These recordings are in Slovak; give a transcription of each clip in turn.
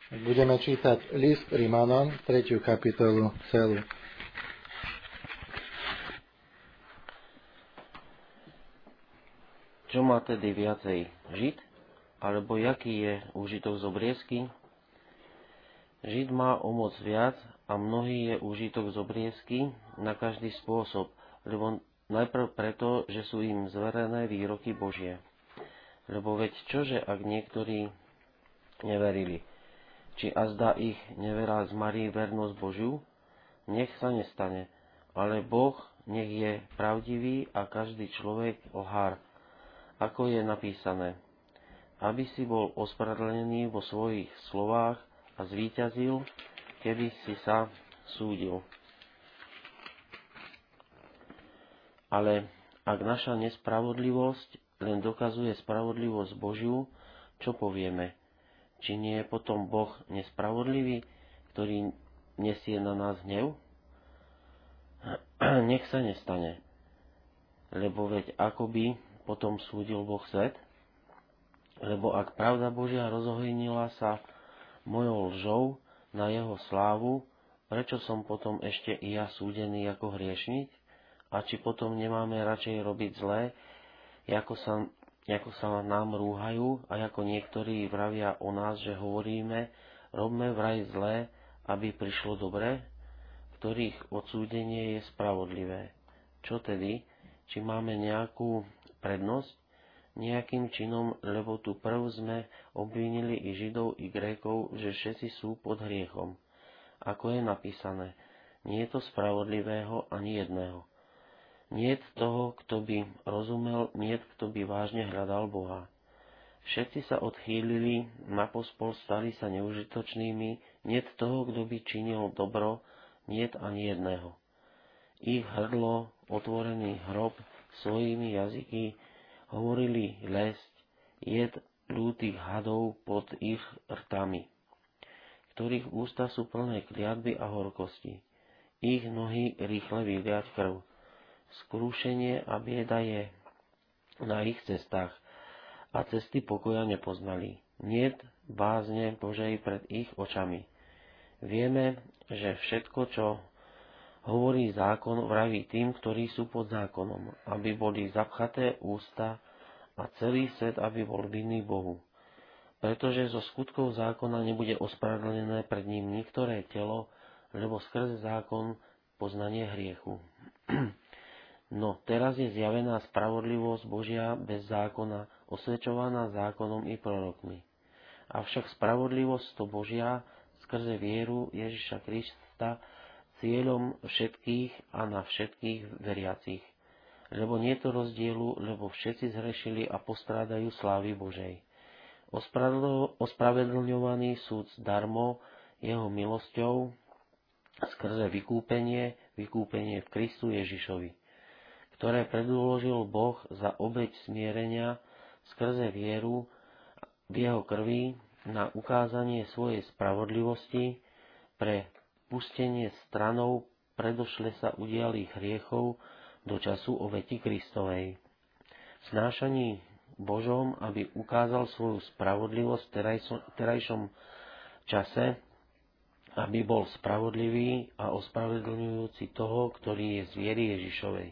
Budeme čítať list Rimanom, 3. kapitolu celú. Čo má tedy viacej, Žid? Alebo jaký je úžitok z obriezky? Žid má o moc viac a mnohý je úžitok z obriezky na každý spôsob, lebo najprv preto, že sú im zverené výroky Božie. Lebo veď čože, ak niektorí neverili? Či azda ich nevera zmarí vernosť Božiu? Nech sa nestane, ale Boh nech je pravdivý a každý človek lhár, ako je napísané, aby si bol ospravedlnený vo svojich slovách a zvíťazil, keby si sa súdil. Ale ak naša nespravodlivosť len dokazuje spravodlivosť Božiu, čo povieme? Či nie je potom Boh nespravodlivý, ktorý nesie na nás hnev? Nech sa nestane, lebo veď akoby potom súdil Boh svet? Lebo ak pravda Božia rozohojnila sa mojou lžou na jeho slávu, prečo som potom ešte i ja súdený ako hriešnik? A či potom nemáme radšej robiť zlé, ako sa nám rúhajú a ako niektorí vravia o nás, že hovoríme, robme vraj zlé, aby prišlo dobré, ktorých odsúdenie je spravodlivé. Čo tedy? Či máme nejakú prednosť? Nejakým činom, lebo tu prv sme obvinili i Židov, i Grékov, že všetci sú pod hriechom. Ako je napísané, nie je to spravodlivého ani jedného. Niet toho, kto by rozumel, niet kto by vážne hľadal Boha. Všetci sa odchýlili, napospol stali sa neužitočnými, niet toho, kto by činil dobro, niet ani jedného. Ich hrdlo, otvorený hrob, svojimi jazyky hovorili lesť, jed ľútych hadov pod ich rtami, ktorých ústa sú plné kliatby a horkosti. Ich nohy rýchle vyliať krv. Skrúšenie a bieda je na ich cestách a cesty pokoja nepoznali. Niet bázne Božej pred ich očami. Vieme, že všetko, čo hovorí zákon, vraví tým, ktorí sú pod zákonom, aby boli zapchaté ústa a celý svet, aby bol vinný Bohu. Pretože zo skutkov zákona nebude ospravedlnené pred ním niektoré telo, lebo skrze zákon poznanie hriechu. No teraz je zjavená spravodlivosť Božia bez zákona, osvedčovaná zákonom i prorokmi. Avšak spravodlivosť to Božia skrze vieru Ježiša Krista cieľom všetkých a na všetkých veriacich. Lebo nie je to rozdielu, lebo všetci zhrešili a postrádajú slávy Božej. Ospravedlňovaný súd darmo jeho milosťou skrze vykúpenie v Kristu Ježišovi, ktoré predložil Boh za obeť smierenia skrze vieru v jeho krvi na ukázanie svojej spravodlivosti pre pustenie stranou predošle sa udialých hriechov do času obeti Kristovej. V znášaní Božom, aby ukázal svoju spravodlivosť v terajšom čase, aby bol spravodlivý a ospravedlňujúci toho, ktorý je z viery Ježišovej.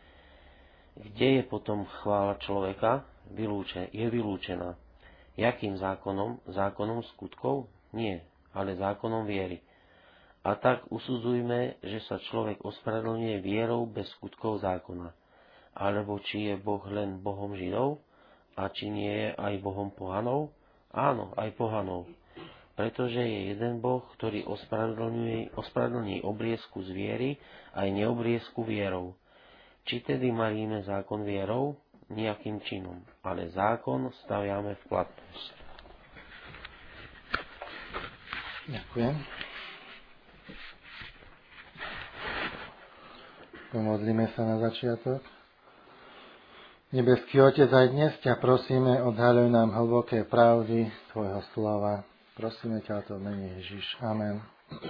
Kde je potom chvála človeka? Je vylúčená. Jakým zákonom? Zákonom skutkov? Nie, ale zákonom viery. A tak usudzujme, že sa človek ospravedlňuje vierou bez skutkov zákona. Alebo či je Boh len Bohom Židov? A či nie je aj Bohom pohanov? Áno, aj pohanov. Pretože je jeden Boh, ktorý ospravedlní obriezku z viery aj neobriezku vierou. Či tedy maríme zákon vierou? Nejakým činom, ale zákon staviame v platnosť. Ďakujem. Pomodlíme sa na začiatok. Nebeský Otec, aj dnes ťa prosíme, odhaľuj nám hlboké pravdy tvojho slova. Prosíme ťa o to v mene Ježiš. Amen.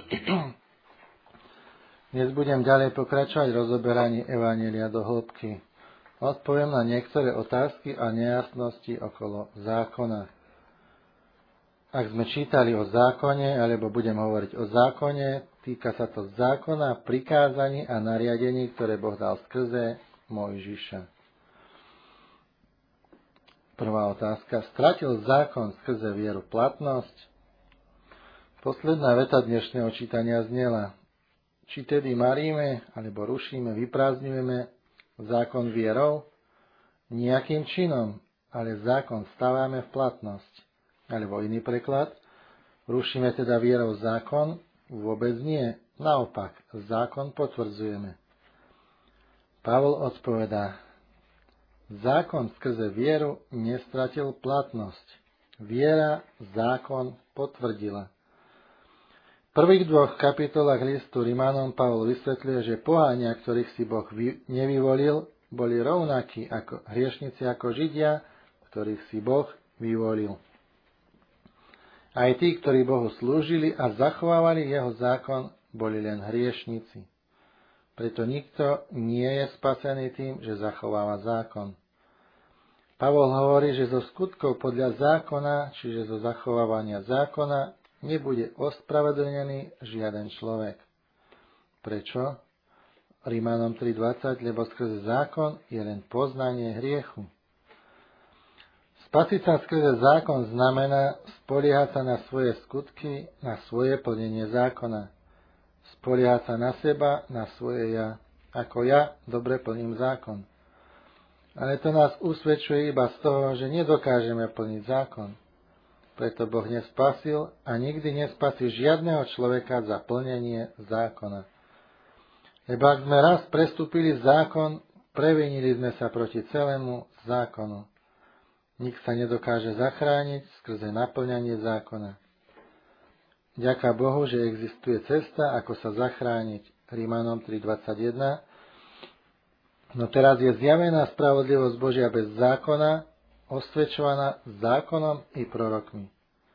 Dnes budem ďalej pokračovať v rozoberaní Evanjelia do hĺbky. Odpoviem na niektoré otázky a nejasnosti okolo zákona. ak sme čítali o zákone, alebo budem hovoriť o zákone, týka sa to zákona, prikázaní a nariadení, ktoré Boh dal skrze Mojžiša. Prvá otázka. Stratil zákon skrze vieru platnosť? Posledná veta dnešného čítania znela. Či tedy maríme, alebo rušíme, vyprázdňujeme zákon vierou? Nejakým činom, ale zákon stávame v platnosť. Alebo iný preklad. Rušíme teda vierou zákon? Vôbec nie. Naopak, zákon potvrdzujeme. Pavol odpovedá. Zákon skrze vieru nestratil platnosť. Viera zákon potvrdila. V prvých 2 kapitolách listu Rimanom Pavol vysvetľuje, že poháňa, ktorých si Boh nevyvolil, boli rovnakí ako hriešnici ako Židia, ktorých si Boh vyvolil. Aj tí, ktorí Bohu slúžili a zachovávali jeho zákon, boli len hriešnici. Preto nikto nie je spasený tým, že zachováva zákon. Pavol hovorí, že zo skutkov podľa zákona, čiže zo zachovávania zákona, nebude ospravedlnený žiaden človek. Prečo? Rimanom 3.20, lebo skrze zákon je len poznanie hriechu. Spasiť sa skrze zákon znamená spoliehať sa na svoje skutky, na svoje plnenie zákona. Spoliehať sa na seba, na svoje ja. Ako ja dobre plním zákon. Ale to nás usvedčuje iba z toho, že nedokážeme plniť zákon. Preto Boh nespasil a nikdy nespasí žiadneho človeka za plnenie zákona. Lebo ak sme raz prestúpili zákon, previnili sme sa proti celému zákonu. Nik sa nedokáže zachrániť skrze naplňanie zákona. Ďaká Bohu, že existuje cesta, ako sa zachrániť. Rimanom 3.21. No teraz je zjavená spravodlivosť Božia bez zákona, osvedčovaná zákonom i prorokmi.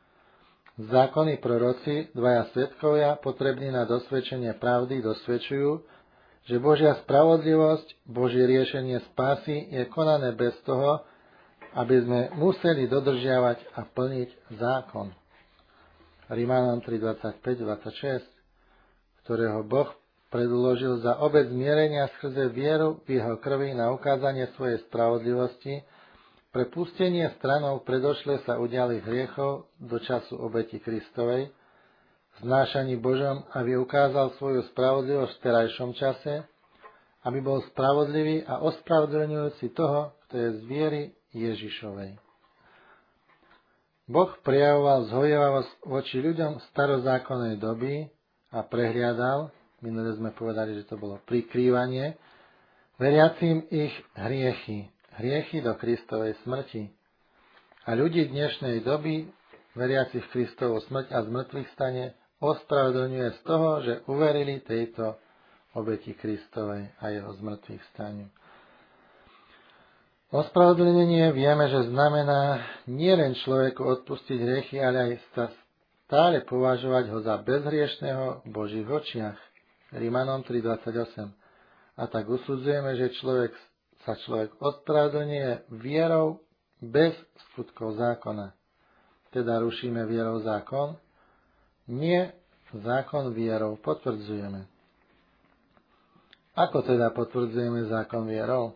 Zákon i proroci, 2 svedkovia, potrební na dosvedčenie pravdy, dosvedčujú, že Božia spravodlivosť, Božie riešenie spásy je konané bez toho, aby sme museli dodržiavať a plniť zákon. Rimanom 3.25-26, ktorého Boh predložil za obec zmierenia skrze vieru v jeho krvi na ukázanie svojej spravodlivosti, pre pustenie stranov predošle sa udialých hriechov do času obeti Kristovej, znášaní Božom, aby ukázal svoju spravodlivosť v terajšom čase, aby bol spravodlivý a ospravedlňujúci toho, kto je z viery Ježišovej. Boh prejavoval zhovievavosť voči ľuďom starozákonnej doby a prehliadal, minule sme povedali, že to bolo prikrývanie, veriacim ich hriechy do Kristovej smrti. A ľudí dnešnej doby, veriacich Kristovu smrť a zmrtvých stane, ospravedlňuje z toho, že uverili tejto obeti Kristovej a jeho zmrtvých staniu. Ospravedlnenie vieme, že znamená nielen človeku odpustiť hriechy, ale aj sa stále považovať ho za bezhriešného v Božích očiach. Rimanom 3.28. A tak usudzujeme, že človek ospravedlňuje vierou bez skutkov zákona. Teda rušíme vierou zákon? Nie, zákon vierou potvrdzujeme. Ako teda potvrdzujeme zákon vierou?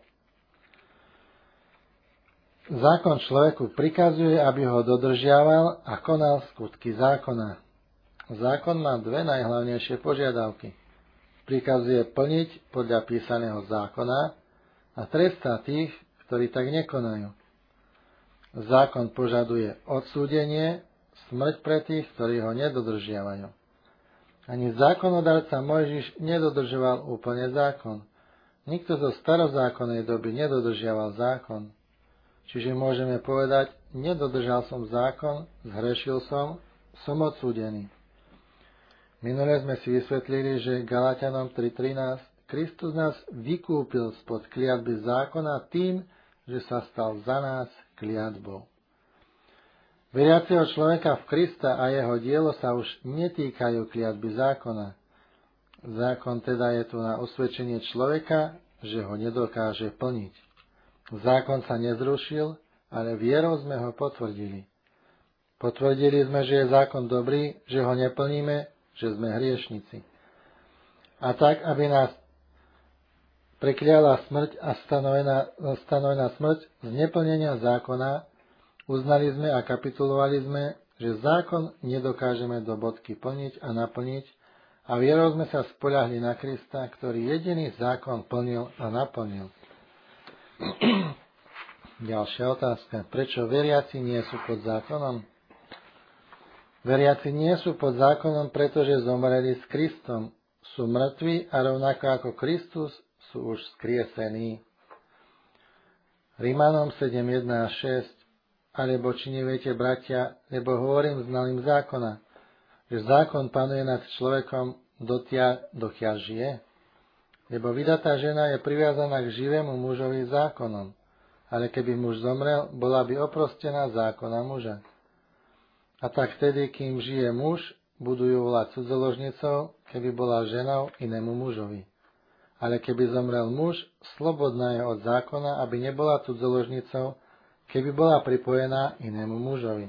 Zákon človeku prikazuje, aby ho dodržiaval a konal skutky zákona. Zákon má 2 najhlavnejšie požiadavky. Prikazuje plniť podľa písaného zákona a trestá tých, ktorí tak nekonajú. Zákon požaduje odsúdenie, smrť pre tých, ktorí ho nedodržiavajú. Ani zákonodarca Mojžiš nedodržoval úplne zákon. Nikto zo starozákonnej doby nedodržiaval zákon. Čiže môžeme povedať, nedodržal som zákon, zhrešil som odsúdený. Minule sme si vysvetlili, že Galatianom 3.13 Kristus nás vykúpil spod kliatby zákona tým, že sa stal za nás kliatbou. Veriaceho človeka v Krista a jeho dielo sa už netýkajú kliatby zákona. Zákon teda je tu na osvedčenie človeka, že ho nedokáže plniť. Zákon sa nezrušil, ale vierou sme ho potvrdili. Potvrdili sme, že je zákon dobrý, že ho neplníme, že sme hriešnici. A tak, aby nás prekliala smrť a stanovená smrť z neplnenia zákona, uznali sme a kapitulovali sme, že zákon nedokážeme do bodky plniť a naplniť a vierou sme sa spoľahli na Krista, ktorý jediný zákon plnil a naplnil. Ďalšia otázka. Prečo veriaci nie sú pod zákonom? Veriaci nie sú pod zákonom, pretože zomreli s Kristom. Sú mŕtvi a rovnako ako Kristus sú už skriesení. Rímanom 7:1 a 6. Alebo či neviete, bratia, lebo hovorím znalým zákona, že zákon panuje nad človekom dokiaľ žije? Lebo vydatá žena je priviazaná k živému mužovi zákonom, ale keby muž zomrel, bola by oprostená zákona muža. A tak vtedy, kým žije muž, budú ju volať cudzoložnicou, keby bola ženou inému mužovi. Ale keby zomrel muž, slobodná je od zákona, aby nebola cudzoložnicou, keby bola pripojená inému mužovi.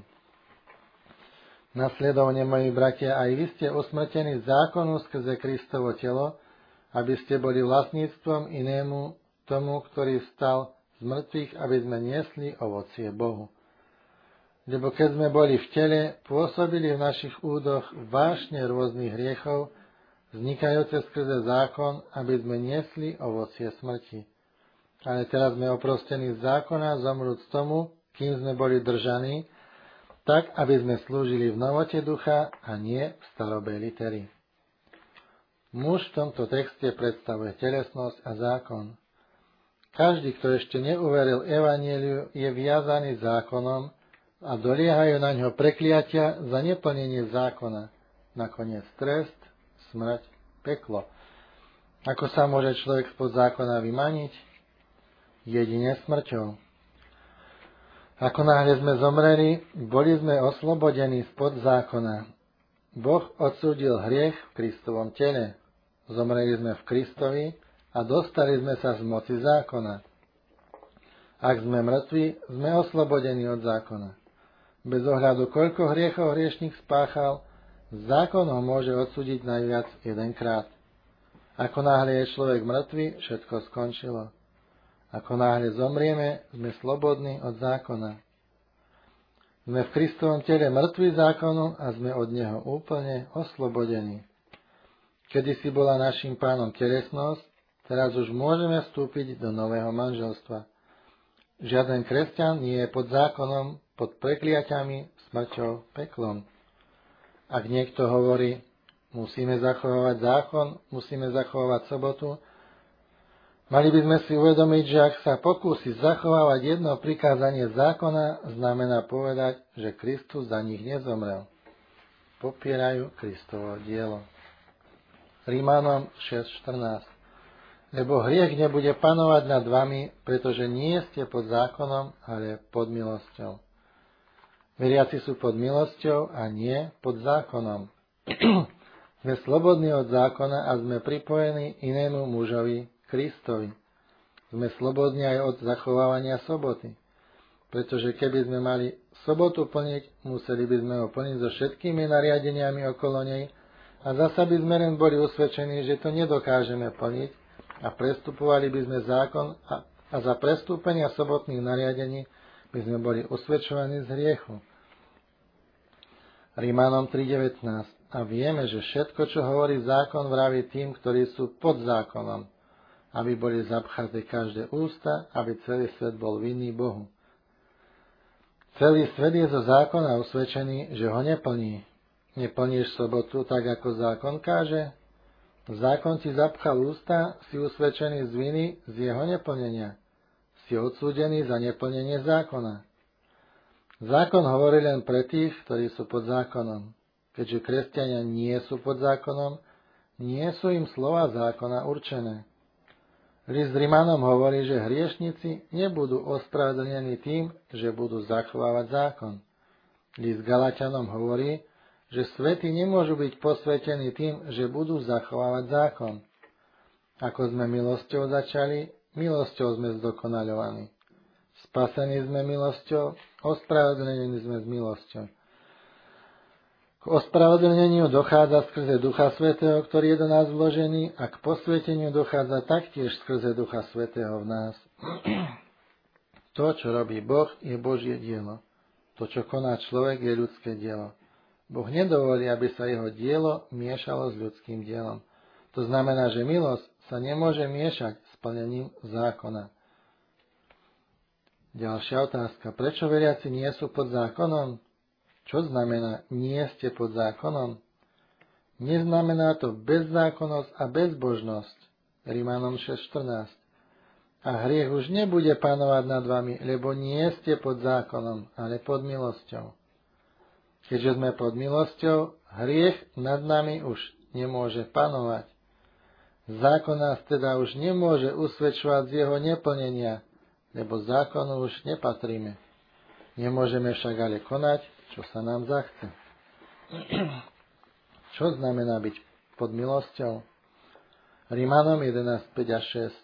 Nasledovne, moji bratia, aj vy ste usmrtení zákonu skrze Kristovo telo, aby ste boli vlastníctvom inému, tomu, ktorý vstal z mŕtvych, aby sme niesli ovocie Bohu. Lebo keď sme boli v tele, pôsobili v našich údoch vášne rôznych hriechov, vznikajúce skrze zákon, aby sme niesli ovocie smrti. Ale teraz sme oprostení z zákona, zomrúc tomu, kým sme boli držaní, tak, aby sme slúžili v novote ducha a nie v starobej litery. Muž v tomto texte predstavuje telesnosť a zákon. Každý, kto ešte neuveril evanjeliu, je viazaný zákonom a doliehajú na ňo prekliatia za neplnenie zákona. Nakoniec trest, smrť, peklo. Ako sa môže človek spod zákona vymaniť? Jedine smrťou. Ako náhle sme zomreli, boli sme oslobodení spod zákona. Boh odsúdil hriech v Kristovom tele. Zomreli sme v Kristovi a dostali sme sa z moci zákona. Ak sme mŕtvi, sme oslobodení od zákona. Bez ohľadu, koľko hriechov hriešnik spáchal, zákon ho môže odsúdiť najviac jedenkrát. Ako náhle je človek mŕtvy, všetko skončilo. Ako náhle zomrieme, sme slobodní od zákona. Sme v Kristovom tele mŕtvi zákonu a sme od neho úplne oslobodení. Kedysi bola našim pánom telesnosť, teraz už môžeme vstúpiť do nového manželstva. Žiaden kresťan nie je pod zákonom, pod prekliaťami, smrťou, peklom. Ak niekto hovorí, musíme zachovávať zákon, musíme zachovávať sobotu, mali by sme si uvedomiť, že ak sa pokúsi zachovávať jedno prikázanie zákona, znamená povedať, že Kristus za nich nezomrel. Popierajú Kristovo dielo. Rímanom 6:14. Lebo hriech nebude panovať nad vami, pretože nie ste pod zákonom, ale pod milosťou. Veriaci sú pod milosťou a nie pod zákonom. Sme slobodní od zákona a sme pripojení inému mužovi, Kristovi. Sme slobodní aj od zachovávania soboty. Pretože keby sme mali sobotu plniť, museli by sme ho plniť so všetkými nariadeniami okolo nej a zasa by sme len boli usvedčení, že to nedokážeme plniť a prestupovali by sme zákon a za prestúpenia sobotných nariadení by sme boli usvedčovaní z hriechu. Rímanom 3:19. A vieme, že všetko, čo hovorí zákon, vraví tým, ktorí sú pod zákonom, aby boli zapchaté každé ústa, aby celý svet bol vinný Bohu. Celý svet je zo zákona usvedčený, že ho neplní. Neplníš sobotu tak, ako zákon káže? Zákon ti zapchal ústa, si usvedčený z viny z jeho neplnenia. Si odsúdený za neplnenie zákona. Zákon hovorí len pre tých, ktorí sú pod zákonom. Keďže kresťania nie sú pod zákonom, nie sú im slova zákona určené. List Rimanom hovorí, že hriešnici nebudú ospravedlnení tým, že budú zachovávať zákon. List Galatianom hovorí, že svätí nemôžu byť posvetení tým, že budú zachovávať zákon. Ako sme milosťou začali, milosťou sme zdokonaľovaní. Spasení sme milosťou, ospravedlnení sme s milosťou. K ospravedlneniu dochádza skrze Ducha Svätého, ktorý je do nás vložený, a k posväteniu dochádza taktiež skrze Ducha Svätého v nás. To, čo robí Boh, je Božie dielo. To, čo koná človek, je ľudské dielo. Boh nedovolí, aby sa jeho dielo miešalo s ľudským dielom. To znamená, že milosť sa nemôže miešať s plnením zákona. Ďalšia otázka. Prečo veriaci nie sú pod zákonom? Čo znamená nie ste pod zákonom? Neznamená to bezzákonnosť a bezbožnosť. Rimanom 6.14. A hriech už nebude panovať nad vami, lebo nie ste pod zákonom, ale pod milosťou. Keďže sme pod milosťou, hriech nad nami už nemôže panovať. Zákon nás teda už nemôže usvedčovať z jeho neplnenia, lebo zákonu už nepatríme. Nemôžeme však ale konať, čo sa nám zachce. Čo znamená byť pod milosťou? Rimanom 11.5 a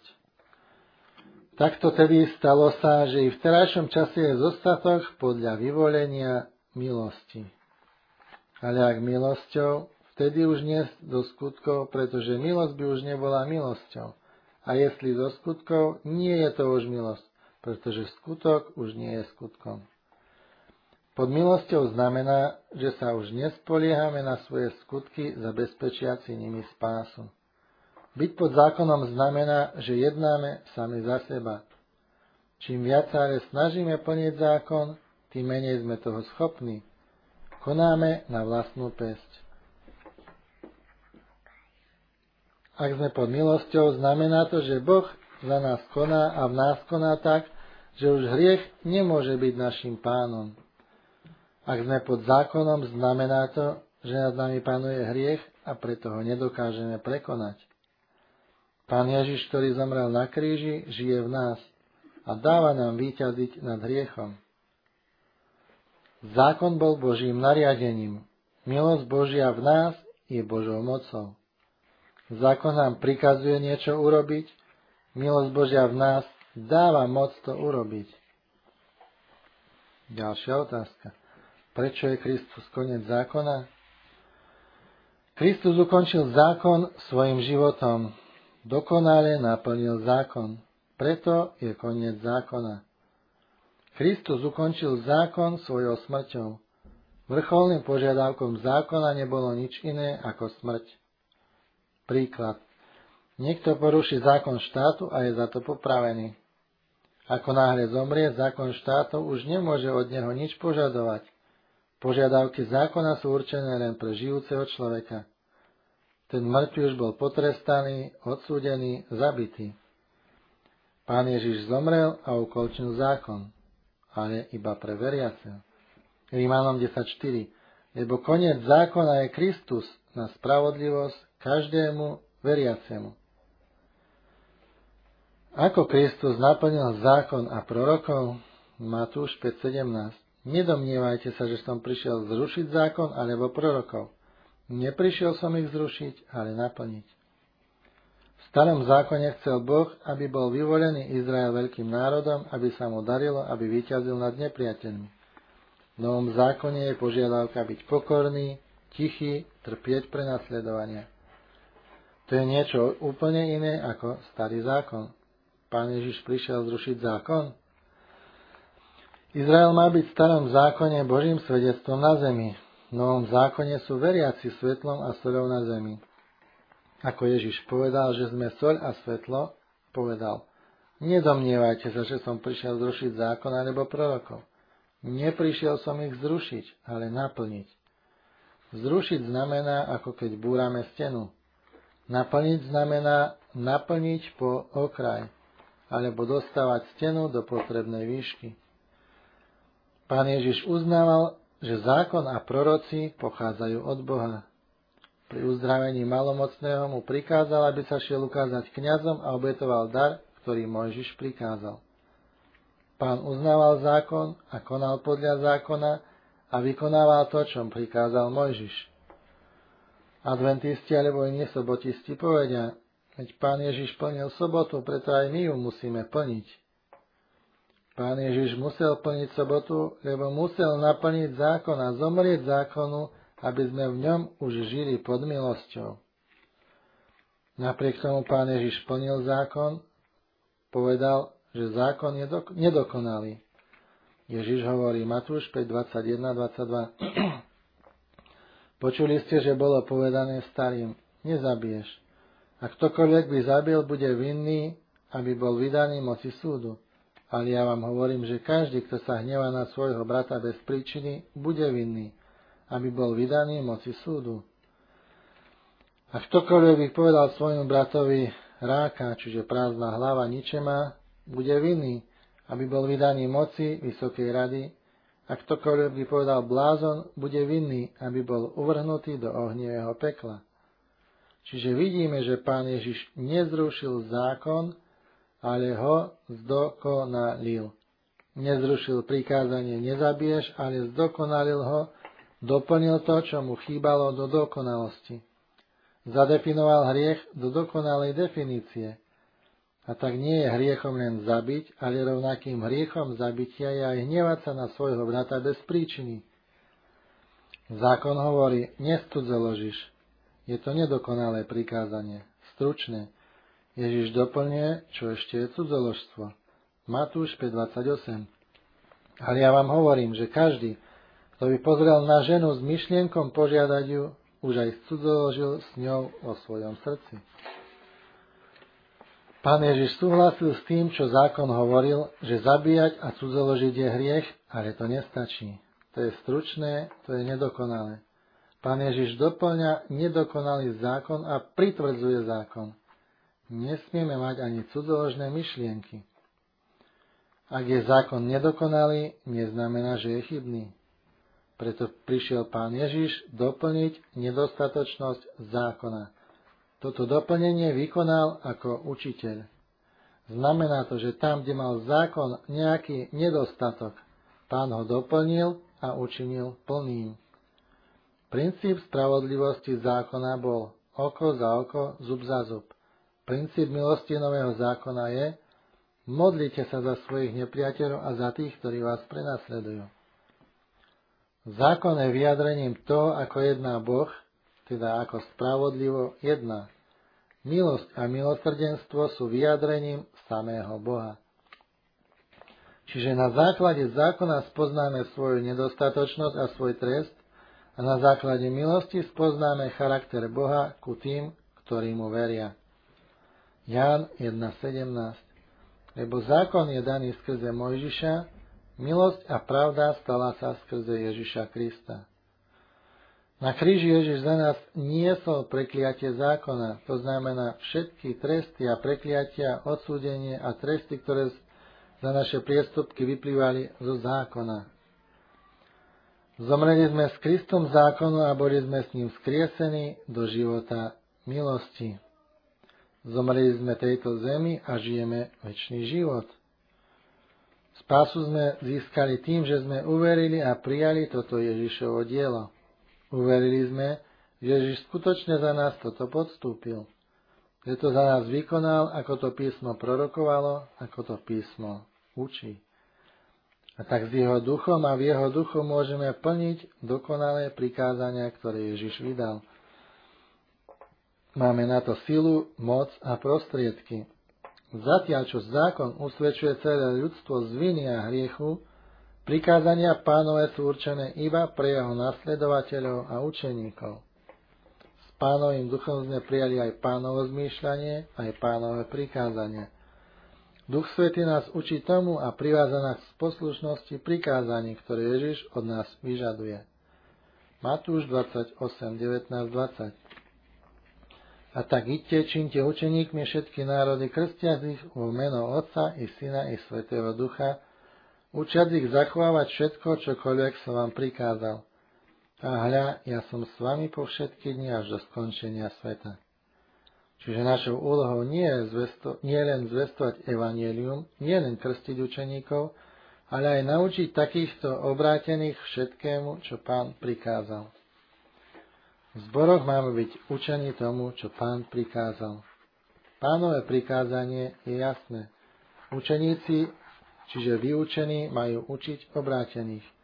6. Takto tedy stalo sa, že i v terajšom čase je zostatok podľa vyvolenia milosti. Ale ak milosťou, vtedy už nie do skutkov, pretože milosť by už nebola milosťou. A jestli do skutkov, nie je to už milosť, pretože skutok už nie je skutkom. Pod milosťou znamená, že sa už nespoliehame na svoje skutky zabezpečiaci nimi spásu. Byť pod zákonom znamená, že jednáme sami za seba. Čím viac sa ale snažíme plniť zákon, tým menej sme toho schopní. Konáme na vlastnú päsť. Ak sme pod milosťou, znamená to, že Boh za nás koná a v nás koná tak, že už hriech nemôže byť našim pánom. Ak sme pod zákonom, znamená to, že nad nami panuje hriech a preto ho nedokážeme prekonať. Pán Ježiš, ktorý zomrel na kríži, žije v nás a dáva nám víťaziť nad hriechom. Zákon bol Božím nariadením. Milosť Božia v nás je Božou mocou. Zákon nám prikazuje niečo urobiť, milosť Božia v nás dáva moc to urobiť. Ďalšia otázka. Prečo je Kristus koniec zákona? Kristus ukončil zákon svojim životom. Dokonale naplnil zákon. Preto je koniec zákona. Kristus ukončil zákon svojou smrťou. Vrcholným požiadavkom zákona nebolo nič iné ako smrť. Príklad. Niekto poruší zákon štátu a je za to popravený. Ako náhle zomrie, zákon štátov už nemôže od neho nič požadovať. Požiadavky zákona sú určené len pre žijúceho človeka. Ten mŕtvy už bol potrestaný, odsúdený, zabitý. Pán Ježiš zomrel a ukončil zákon, ale iba pre veriaceho. Rímanom 10.4. Lebo koniec zákona je Kristus na spravodlivosť každému veriacemu. Ako Kristus naplnil zákon a prorokov? Matúš 5.17. Nedomnievajte sa, že som prišiel zrušiť zákon alebo prorokov. Neprišiel som ich zrušiť, ale naplniť. V starom zákone chcel Boh, aby bol vyvolený Izrael veľkým národom, aby sa mu darilo, aby víťazil nad nepriateľmi. V novom zákone je požiadavka byť pokorný, tichý, trpieť prenasledovania. To je niečo úplne iné ako starý zákon. Pán Ježiš prišiel zrušiť zákon? Izrael má byť v starom zákone Božím svedectvom na zemi. V novom zákone sú veriaci svetlom a soľou na zemi. Ako Ježiš povedal, že sme soľ a svetlo, povedal: Nedomnievajte sa, že som prišiel zrušiť zákon alebo prorokov. Neprišiel som ich zrušiť, ale naplniť. Zrušiť znamená, ako keď búrame stenu. Naplniť znamená naplniť po okraj, alebo dostávať stenu do potrebnej výšky. Pán Ježiš uznával, že zákon a proroci pochádzajú od Boha. Pri uzdravení malomocného mu prikázal, aby sa šiel ukázať kňazom a obetoval dar, ktorý Mojžiš prikázal. Pán uznával zákon a konal podľa zákona a vykonával to, čo prikázal Mojžiš. Adventisti alebo iní sobotisti povedia: veď Pán Ježiš plnil sobotu, preto aj my ju musíme plniť. Pán Ježiš musel plniť sobotu, lebo musel naplniť zákon a zomrieť zákonu aby sme v ňom už žili pod milosťou. Napriek tomu Pán Ježiš plnil zákon, povedal, že zákon je nedokonalý. Ježiš hovorí, Matúš 5, 21, 22. Počuli ste, že bolo povedané starým, nezabiješ. A ktokoľvek by zabil, bude vinný, aby bol vydaný moci súdu. Ale ja vám hovorím, že každý, kto sa hnevá na svojho brata bez príčiny, bude vinný, aby bol vydaný moci súdu. A ktokoľvek by povedal svojmu bratovi ráka, čiže prázdna hlava, ničemá, bude vinný, aby bol vydaný moci Vysokej rady, a ktokoľvek by povedal blázon, bude vinný, aby bol uvrhnutý do ohnivého pekla. Čiže vidíme, že Pán Ježiš nezrušil zákon, ale ho zdokonalil. Nezrušil prikázanie nezabiješ, ale zdokonalil ho, doplnil to, čo mu chýbalo do dokonalosti. Zadefinoval hriech do dokonalej definície. A tak nie je hriechom len zabiť, ale rovnakým hriechom zabitia je aj hnevať sa na svojho brata bez príčiny. Zákon hovorí, nescudzoložiš. Je to nedokonalé prikázanie, stručné. Ježiš doplňuje, čo ešte je cudzoložstvo. Matúš 5.28. Ale ja vám hovorím, že každý, kto by pozrel na ženu s myšlienkom požiadať ju, už aj cudzoložil s ňou vo svojom srdci. Pán Ježiš súhlasil s tým, čo zákon hovoril, že zabíjať a cudzoložiť je hriech, ale to nestačí. To je stručné, to je nedokonalé. Pán Ježiš doplňa nedokonalý zákon a pritvrdzuje zákon. Nesmieme mať ani cudzoložné myšlienky. Ak je zákon nedokonalý, neznamená, že je chybný. Preto prišiel Pán Ježiš doplniť nedostatočnosť zákona. Toto doplnenie vykonal ako učiteľ. Znamená to, že tam, kde mal zákon nejaký nedostatok, Pán ho doplnil a učinil plným. Princíp spravodlivosti zákona bol oko za oko, zub za zub. Princíp milosti nového zákona je modlite sa za svojich nepriateľov a za tých, ktorí vás prenasledujú. Zákon je vyjadrením toho, ako jedná Boh, teda ako spravodlivo jedná. Milosť a milosrdenstvo sú vyjadrením samého Boha. Čiže na základe zákona spoznáme svoju nedostatočnosť a svoj trest a na základe milosti spoznáme charakter Boha ku tým, ktorí mu veria. Ján 1.17. Lebo zákon je daný skrze Mojžiša, milosť a pravda stala sa skrze Ježiša Krista. Na kríži Ježiš za nás niesol prekliatie zákona, to znamená všetky tresty a prekliatia, odsúdenie a tresty, ktoré za naše priestupky vyplývali zo zákona. Zomreli sme s Kristom zákonu a boli sme s ním vzkriesení do života milosti. Zomreli sme tejto zemi a žijeme večný život. Spásu sme získali tým, že sme uverili a prijali toto Ježišovo dielo. Uverili sme, že Ježiš skutočne za nás toto podstúpil. Že to za nás vykonal, ako to písmo prorokovalo, ako to písmo učí. A tak s jeho duchom a v jeho duchu môžeme plniť dokonalé prikázania, ktoré Ježiš vydal. Máme na to silu, moc a prostriedky. Zatiaľ, čo zákon usvedčuje celé ľudstvo z viny a hriechu, prikázania Pánove sú určené iba pre jeho nasledovateľov a učeníkov. S Pánovým duchom sme prijali aj Pánovo zmýšľanie, aj Pánove prikázania. Duch Svätý nás učí tomu a privádza nás k poslušnosti prikázaní, ktoré Ježiš od nás vyžaduje. Matúš 28, 19, 20. A tak idte, čínte učeníkmi všetky národy, krstiac ich vo meno Otca i Syna i Svätého Ducha, učiac ich zachovávať všetko, čokoľvek som vám prikázal. A hľa, ja som s vami po všetky dni až do skončenia sveta. Čiže našou úlohou nie je len zvestovať evanjelium, nie len krstiť učeníkov, ale aj naučiť takýchto obrátených všetkému, čo Pán prikázal. V zboroch máme byť učení tomu, čo Pán prikázal. Pánové prikázanie je jasné. Učeníci, čiže vyučení, majú učiť obrátených.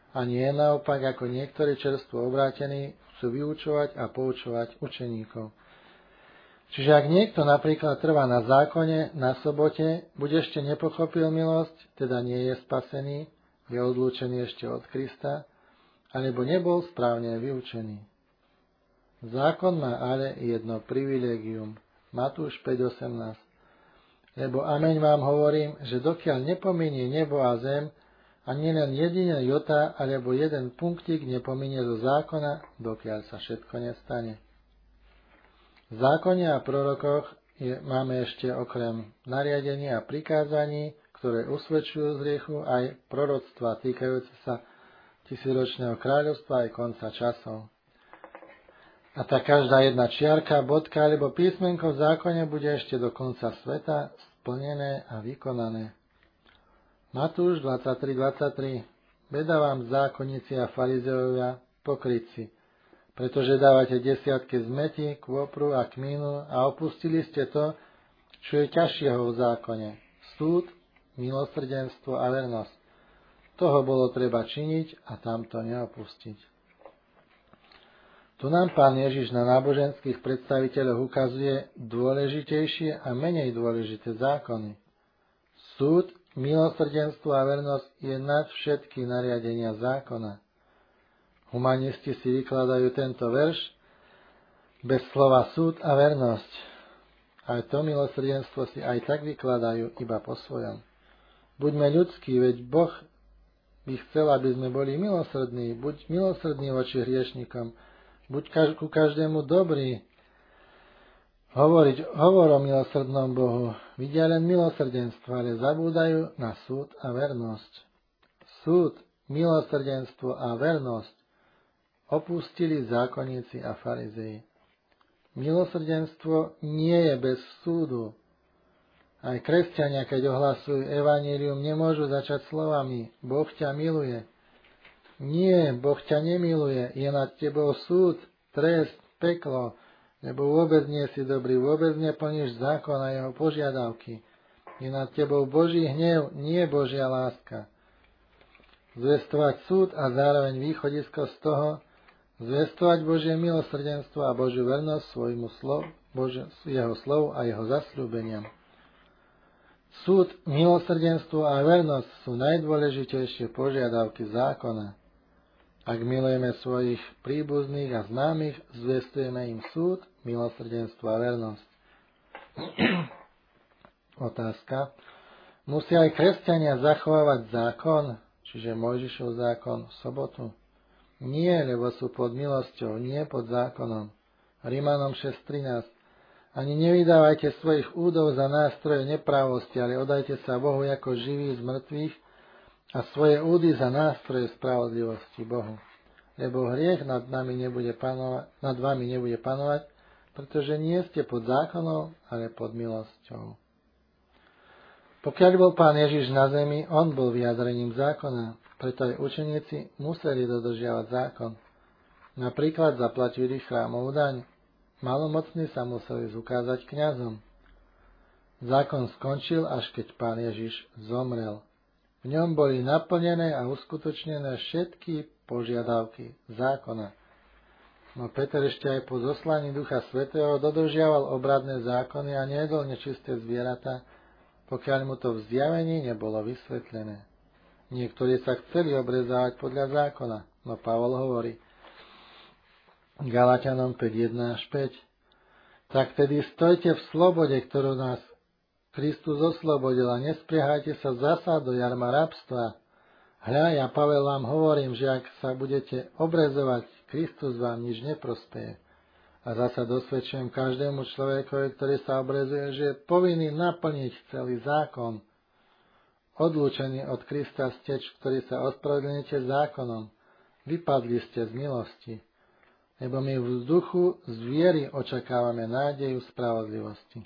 A nie naopak, ako niektorí čerstvo obrátení chcú vyučovať a poučovať učeníkov. Čiže ak niekto napríklad trvá na zákone, na sobote, buď ešte nepochopil milosť, teda nie je spasený, je odlúčený ešte od Krista, alebo nebol správne vyučený. Zákon má ale jedno privilégium. Matúš 5.18. Lebo ameň vám hovorím, že dokiaľ nepominie nebo a zem, ani len jediná jota alebo jeden punktík nepominie zo zákona, dokiaľ sa všetko nestane. V zákone a prorokoch máme ešte okrem nariadení a prikázaní, ktoré usvedčujú z hriechu, aj proroctva týkajúce sa tisícročného kráľovstva aj konca časov. A tak každá jedna čiarka, bodka alebo písmenko v zákone bude ešte do konca sveta splnené a vykonané. Matúš 23.23. Beda vám zákonníci a farizeovia, pokrytci, pretože dávate desiatky zmeti, kôpru a kmínu a opustili ste to, čo je ťažšieho v zákone. Súd, milosrdenstvo a vernosť. Toho bolo treba činiť a tamto neopustiť. Tu nám Pán Ježiš na náboženských predstaviteľoch ukazuje dôležitejšie a menej dôležité zákony. Súd, milosrdenstvo a vernosť je nad všetky nariadenia zákona. Humanisti si vykladajú tento verš bez slova súd a vernosť. Aj to milosrdenstvo si aj tak vykladajú iba po svojom. Buďme ľudskí, veď Boh by chcel, aby sme boli milosrdní. Buď milosrdní voči hriešnikom. Buď ku každému dobrý. Hovor o milosrdnom Bohu. Vidia len milosrdenstvo, ale zabúdajú na súd a vernosť. Súd, milosrdenstvo a vernosť opustili zákonníci a farizei. Milosrdenstvo nie je bez súdu. Aj kresťania, keď ohlasujú evanjelium, nemôžu začať slovami Boh ťa miluje. Nie, Boh ťa nemiluje, je nad tebou súd, trest, peklo, lebo vôbec nie si dobrý, vôbec neplníš zákon a jeho požiadavky. Je nad tebou Boží hnev, nie Božia láska. Zvestovať súd a zároveň východisko z toho, zvestovať Božie milosrdenstvo a Božiu vernosť svojmu jeho slovu a jeho zasľúbeniam. Súd, milosrdenstvo a vernosť sú najdôležitejšie požiadavky zákona. Ak milujeme svojich príbuzných a známych, zvestujeme im súd, milosrdenstvo a vernosť. Otázka. Musia aj kresťania zachovávať zákon, čiže Mojžišov zákon, v sobotu? Nie, lebo sú pod milosťou, nie pod zákonom. Rimanom 6.13. Ani nevydávajte svojich údov za nástroje neprávosti, ale oddajte sa Bohu ako živý z mŕtvych a svoje údy za nástroje spravodlivosti Bohu. Lebo hriech nad vami nebude panovať, pretože nie ste pod zákonom, ale pod milosťou. Pokiaľ bol Pán Ježiš na zemi, on bol vyjadrením zákona, preto aj učeníci museli dodržiavať zákon. Napríklad zaplatili chrámovú daň. Malomocní sa museli zukázať kňazom. Zákon skončil, až keď Pán Ježiš zomrel. V ňom boli naplnené a uskutočnené všetky požiadavky zákona. No Peter ešte aj po zoslaní Ducha Svätého dodržiaval obradné zákony a nejedol nečisté zvieratá, pokiaľ mu to v zjavení nebolo vysvetlené. Niektorí sa chceli obrezávať podľa zákona, no Pavol hovorí Galatianom 5.1-5. Tak tedy stojte v slobode, ktorú nás Kristus oslobodil a nespriehajte sa zasa do jarma rabstva. Hľa, ja Pavel vám hovorím, že ak sa budete obrezovať, Kristus vám nič neprospeje. A zasa dosvedčujem každému človekovi, ktorý sa obrezuje, že je povinný naplniť celý zákon. Odlúčení od Krista ste, ktorí sa ospravedlňujete zákonom. Vypadli ste z milosti. Lebo my v vzduchu z viery očakávame nádeju spravodlivosti.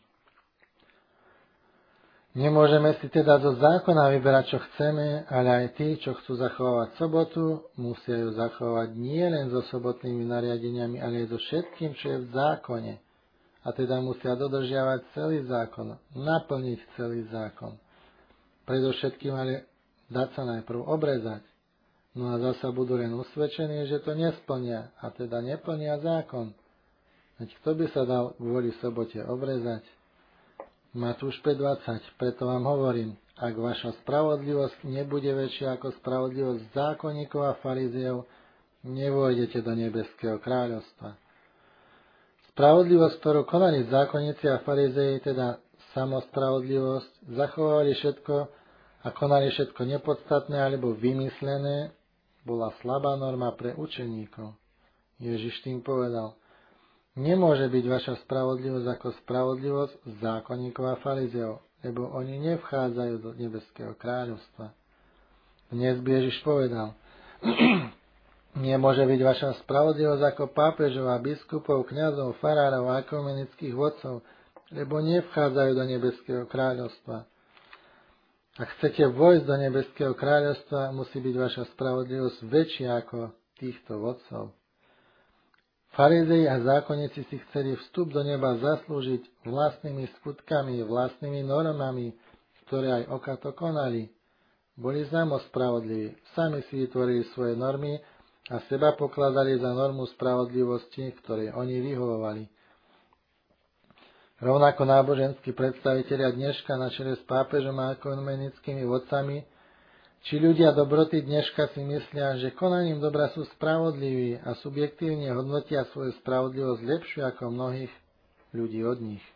Nemôžeme si teda zo zákona vyberať, čo chceme, ale aj tí, čo chcú zachovať sobotu, musia ju zachovať nie len so sobotnými nariadeniami, ale aj so všetkým, čo je v zákone. A teda musia dodržiavať celý zákon, naplniť celý zákon. Predovšetkým ale dať sa najprv obrezať. No a zasa budú len usvedčení, že to nesplnia, a teda neplnia zákon. Veď kto by sa dal kvôli sobote obrezať? Matúš 5.20, preto vám hovorím, ak vaša spravodlivosť nebude väčšia ako spravodlivosť zákonníkov a farizejov, nevôjdete do nebeského kráľovstva. Spravodlivosť, ktorú konali zákonníci a farizeji, teda samospravodlivosť, zachovali všetko a konali všetko nepodstatné alebo vymyslené, bola slabá norma pre učeníkov. Ježiš tým povedal, nemôže byť vaša spravodlivosť ako spravodlivosť zákonníkov a farizeov, lebo oni nevchádzajú do nebeského kráľovstva. Dnes by Ježiš povedal, nemôže byť vaša spravodlivosť ako pápežov a biskupov, kňazov, farárov a ekumenických vodcov, lebo nevchádzajú do nebeského kráľovstva. Ak chcete vojsť do nebeského kráľovstva, musí byť vaša spravodlivosť väčšia ako týchto vodcov. Farizei a zákonníci si chceli vstup do neba zaslúžiť vlastnými skutkami, vlastnými normami, ktoré aj okato konali. Boli samospravodliví, sami si vytvorili svoje normy a seba pokladali za normu spravodlivosti, ktorej oni vyhovovali. Rovnako náboženskí predstavitelia dneška na čele s pápežom a ekumenickými vodcami, či ľudia dobroty dneška si myslia, že konaním dobra sú spravodliví a subjektívne hodnotia svoju spravodlivosť lepšie ako mnohých ľudí od nich.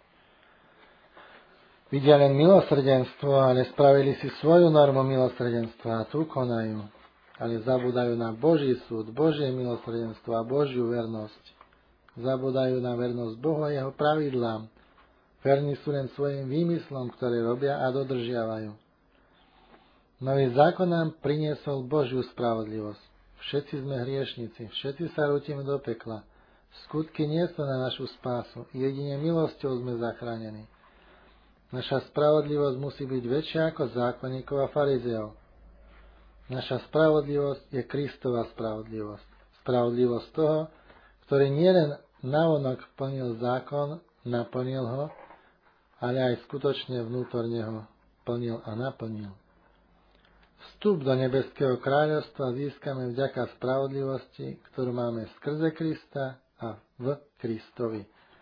Vidia len milosrdenstvo, ale spravili si svoju normu milosrdenstva a tú konajú, ale zabúdajú na Boží súd, Božie milosrdenstvo a Božiu vernosť. Zabúdajú na vernosť Bohu a jeho pravidlám. Verní sú len svojim výmyslom, ktoré robia a dodržiavajú. Nový zákon nám priniesol Božiu spravodlivosť. Všetci sme hriešnici, všetci sa rútime do pekla. Skutky nie sú na našu spásu, jedine milosťou sme zachránení. Naša spravodlivosť musí byť väčšia ako zákonníkov a farizeov. Naša spravodlivosť je Kristova spravodlivosť. Spravodlivosť toho, ktorý nielen navonok plnil zákon, naplnil ho, ale aj skutočne vnútorne ho plnil a naplnil. Vstup do nebeského kráľovstva získame vďaka spravodlivosti, ktorú máme skrze Krista a v Kristovi.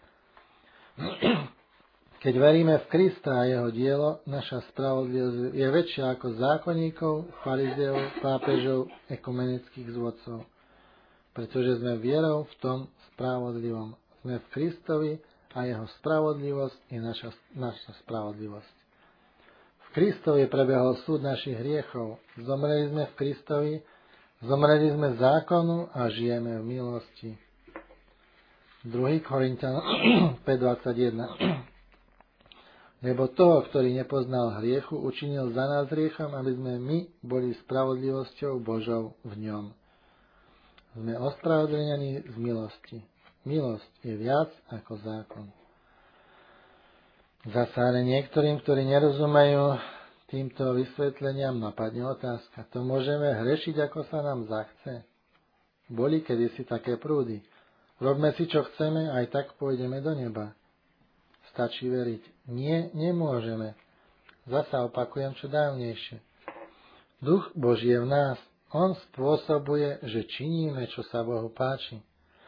Keď veríme v Krista a jeho dielo, naša spravodlivosť je väčšia ako zákonníkov, farizeov, pápežov, ekumenických zvodcov. Pretože sme vierou v tom spravodlivom. Sme v Kristovi a jeho spravodlivosť je naša spravodlivosť. V Kristovi prebehol súd našich hriechov. Zomreli sme v Kristovi, zomreli sme zákonu a žijeme v milosti. 2. Korinťanom 5.21. Lebo toho, ktorý nepoznal hriechu, učinil za nás hriechom, aby sme my boli spravodlivosťou Božou v ňom. Sme ospravedlnení z milosti. Milosť je viac ako zákon. Zasa ale niektorým, ktorí nerozumejú týmto vysvetleniam, napadne otázka. To môžeme hrešiť, ako sa nám zachce? Boli kedysi také prúdy. Robme si, čo chceme, aj tak pôjdeme do neba. Stačí veriť. Nie, nemôžeme. Zasa opakujem čo dávnejšie. Duch Boží je v nás. On spôsobuje, že činíme, čo sa Bohu páči.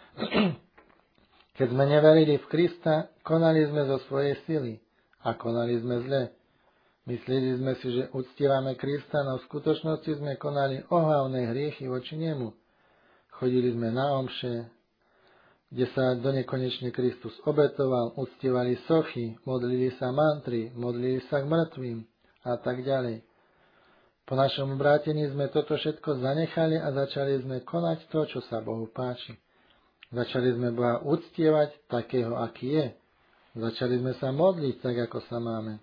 Keď sme neverili v Krista, konali sme zo svojej sily a konali sme zle. Mysleli sme si, že uctievame Krista, no v skutočnosti sme konali ohavné hriechy voči nemu. Chodili sme na omše, kde sa donekonečne Kristus obetoval, uctievali sochy, modlili sa mantry, modlili sa k mŕtvým a tak ďalej. Po našom obrátení sme toto všetko zanechali a začali sme konať to, čo sa Bohu páči. Začali sme Boha uctievať takého, aký je. Začali sme sa modliť tak, ako sa máme.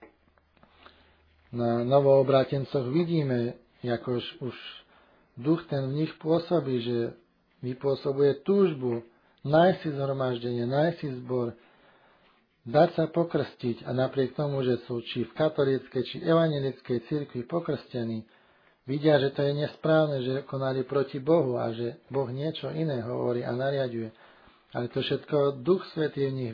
Na novoobrátencoch vidíme, ako už duch ten v nich pôsobí, že vypôsobuje túžbu nájsť si zhromaždenie, nájsť si zbor, dať sa pokrstiť a napriek tomu, že sú či v katolíckej, či evanjelickej cirkvi pokrstení, vidia, že to je nesprávne, že konali proti Bohu a že Boh niečo iné hovorí a nariaďuje. Ale to všetko Duch Svätý v nich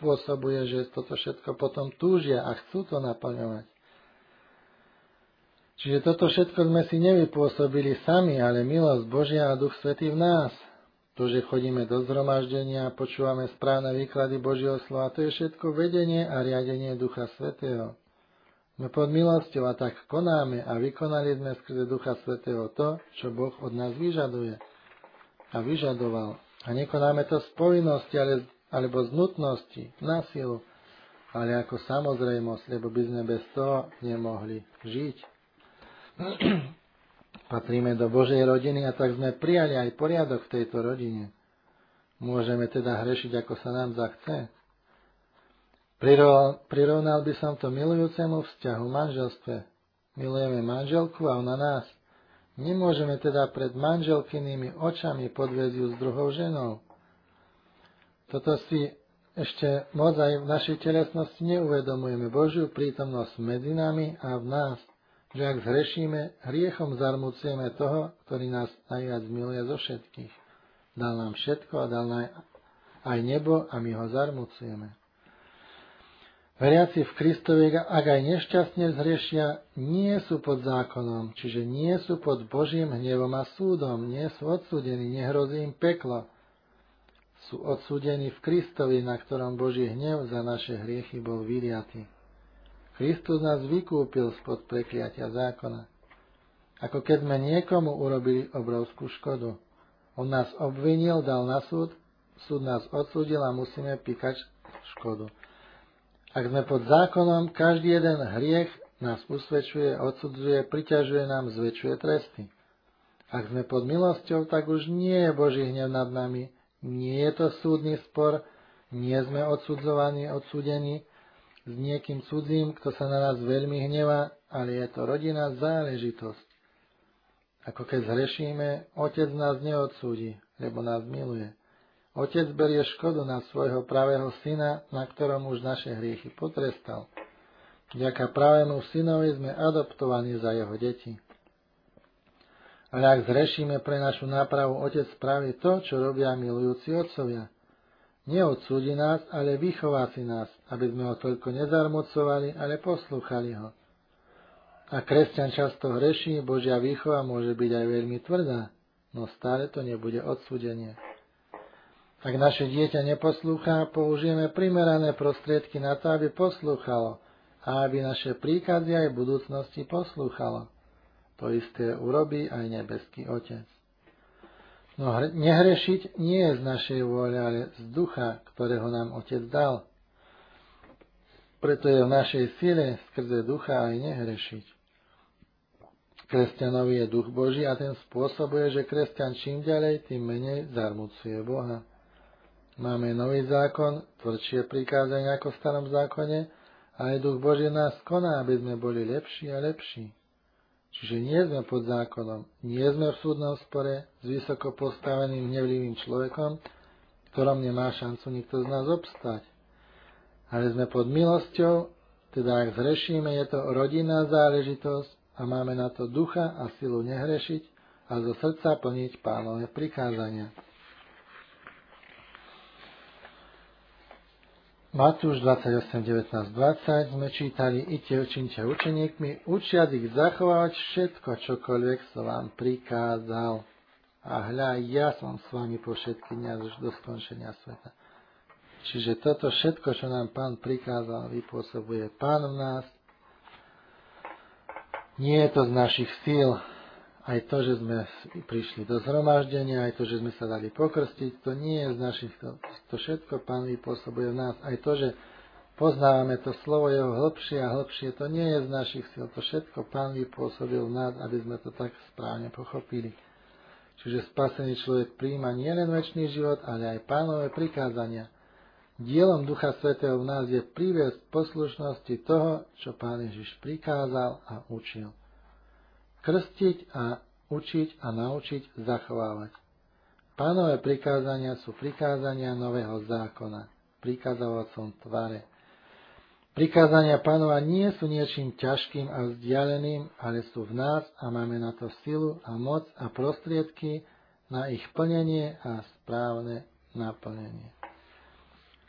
vypôsobuje, že toto všetko potom túžia a chcú to naplňovať. Čiže toto všetko sme si nevypôsobili sami, ale milosť Božia a Duch Svätý v nás. To, že chodíme do zhromaždenia a počúvame správne výklady Božieho slova, to je všetko vedenie a riadenie Ducha Svätého. Sme pod milosťou a tak konáme a vykonali sme skrze Ducha Svätého to, čo Boh od nás vyžaduje a vyžadoval. A nekonáme to z povinnosti alebo z nutnosti, na silu, ale ako samozrejmosť, lebo by sme bez toho nemohli žiť. Patríme do Božej rodiny a tak sme prijali aj poriadok v tejto rodine. Môžeme teda hrešiť, ako sa nám zachce. Prirovnal by som to milujúcemu vzťahu v manželstve. Milujeme manželku a ona nás. Nemôžeme teda pred manželkynými očami podviesť ju s druhou ženou. Toto si ešte moc aj v našej telesnosti neuvedomujeme. Božiu prítomnosť medzi nami a v nás. Že ak zhrešíme, hriechom zarmucujeme toho, ktorý nás najviac miluje zo všetkých. Dal nám všetko a dal nám aj nebo a my ho zarmucujeme. Veriaci v Kristovi, ak aj nešťastne zhrešia, nie sú pod zákonom, čiže nie sú pod Božím hnevom a súdom, nie sú odsúdení, nehrozí im peklo. Sú odsúdení v Kristovi, na ktorom Boží hnev za naše hriechy bol vyliatý. Kristus nás vykúpil spod prekliatia zákona. Ako keď sme niekomu urobili obrovskú škodu. On nás obvinil, dal na súd, súd nás odsúdil a musíme píkať škodu. Ak sme pod zákonom, každý jeden hriech nás usvedčuje, odsudzuje, priťažuje nám, zväčšuje tresty. Ak sme pod milosťou, tak už nie je Boží hnev nad nami, nie je to súdny spor, nie sme odsudzovaní, odsúdení s niekým cudzím, kto sa na nás veľmi hnevá, ale je to rodinná záležitosť. Ako keď zhrešíme, Otec nás neodsúdi, lebo nás miluje. Otec berie škodu na svojho pravého syna, na ktorom už naše hriechy potrestal. Vďaka pravému synovi sme adoptovaní za jeho deti. Ale ak zhrešíme, pre našu nápravu Otec spraví to, čo robia milujúci otcovia. Neodsúdi nás, ale vychová si nás, aby sme ho toľko nezarmucovali, ale poslúchali ho. A kresťan často hreší, Božia výchova môže byť aj veľmi tvrdá, no stále to nebude odsúdenie. Ak naše dieťa neposlúcha, použijeme primerané prostriedky na to, aby poslúchalo a aby naše príkazy aj v budúcnosti poslúchalo. To isté urobí aj nebeský Otec. No nehrešiť nie je z našej vôle, ale z ducha, ktorého nám Otec dal. Preto je v našej sile skrze ducha aj nehrešiť. Kresťanovi je duch Boží a ten spôsobuje, že kresťan čím ďalej, tým menej zarmucuje Boha. Máme nový zákon, tvrdšie prikázania ako v starom zákone, a aj duch Boží nás koná, aby sme boli lepší a lepší. Čiže nie sme pod zákonom, nie sme v súdnom spore s vysoko postaveným hnevlivým človekom, ktorom nemá šancu nikto z nás obstať. Ale sme pod milosťou, teda ak zhrešíme, je to rodinná záležitosť a máme na to ducha a silu nehrešiť a zo srdca plniť Pánove prikázania. Matúš 28, 19, 20 sme čítali: Ite učinite učeníkmi, učiac ich zachovávať všetko, čokoľvek som vám prikázal. A hľa, ja som s vami po všetky dňa až do skončenia sveta. Čiže toto všetko, čo nám Pán prikázal, vypôsobuje Pán v nás. Nie je to z našich síl. Aj to, že sme prišli do zhromaždenia, aj to, že sme sa dali pokrstiť, to nie je z našich, to všetko Pán vypôsobuje v nás. Aj to, že poznávame to slovo jeho hlbšie a hlbšie, to nie je z našich síl. To všetko Pán vypôsobil v nás, aby sme to tak správne pochopili. Čiže spasený človek prijíma nielen večný život, ale aj Pánove prikázania. Dielom Ducha Svätého v nás je priviesť poslušnosti toho, čo Pán Ježiš prikázal a učil. Krstiť a učiť a naučiť zachovávať. Pánove prikázania sú prikázania nového zákona, prikazovacom tvare. Prikázania Pánova nie sú niečím ťažkým a vzdialeným, ale sú v nás a máme na to silu a moc a prostriedky na ich plnenie a správne naplnenie.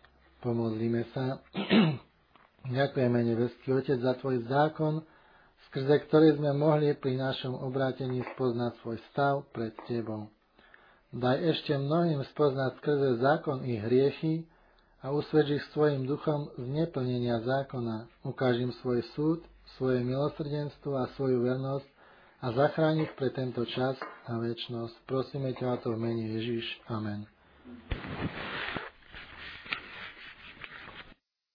Pomodlíme sa. Ďakujeme, nebeský Otec, za Tvoj zákon, skrze ktoré sme mohli pri našom obrátení spoznať svoj stav pred Tebou. Daj ešte mnohým spoznať skrze zákon ich hriechy a usvedč ich svojim duchom z neplnenia zákona. Ukáž im svoj súd, svoje milosrdenstvo a svoju vernosť a zachráň ich pre tento čas a večnosť. Prosíme ťa o to v mene Ježiš. Amen.